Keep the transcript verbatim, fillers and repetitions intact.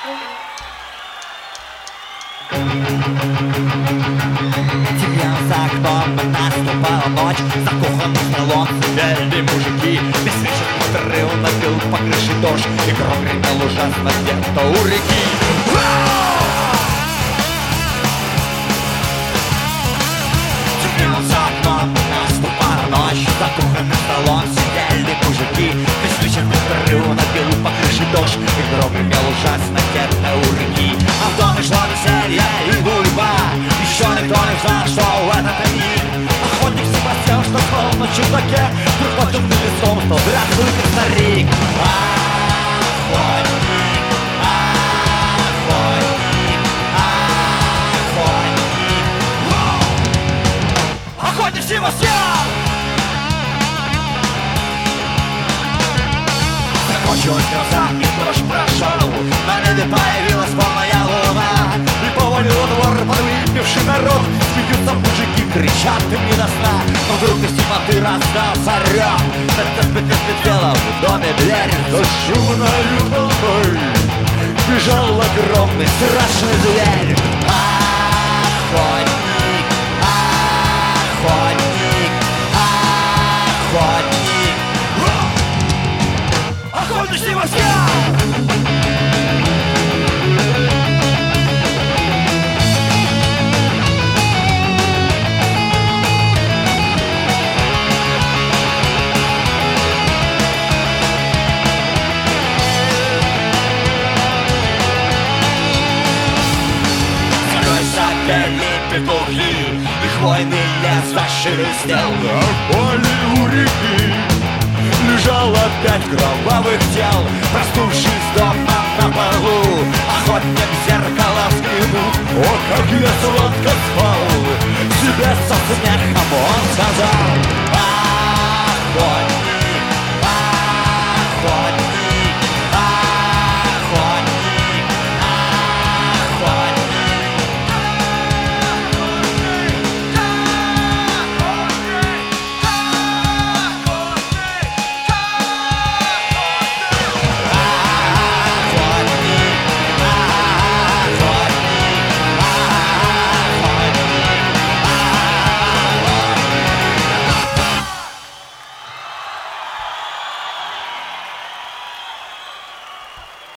Темнело за окном, наступала ночь. За кухонным столом сидели мужики. Без свечек пострыл, набил по крыше дождь. И гром гремел ужасно где-то у реки. Темнело за окном, наступала ночь. За кухонным столом сидели мужики. Без свечек пострыл, набил по крыше дождь. И гром гремел ужасно где-то у реки. А в доме шло веселье и гульба. Еще никто не знал, что в этот миг охотник Себастьян, что спал на чердаке, вдруг под лицом стал дряхлый как старик. Охотник, охотник, охотник, охотник Себастьян! Закончилась гроза, и дождь прошел. На небе появилась полная луна. И повалил двор под выпивший народ. Смеются мужики, кричат им не до сна. Но вдруг из темноты раздался рёв. Петь-петь-петь-петь-пела в доме дверь. За шумной волной бежал огромный страшный зверь. Охотник, охотник, охотник, охотник Себастьян! Запели петухи, и хвойный лес зашелестел. На поле у реки лежало пять кровавых тел. Проснувшись дома на полу, охотник в зеркало взглянул. О, как я сладко спал! Себе со смехом он сказал: охотник,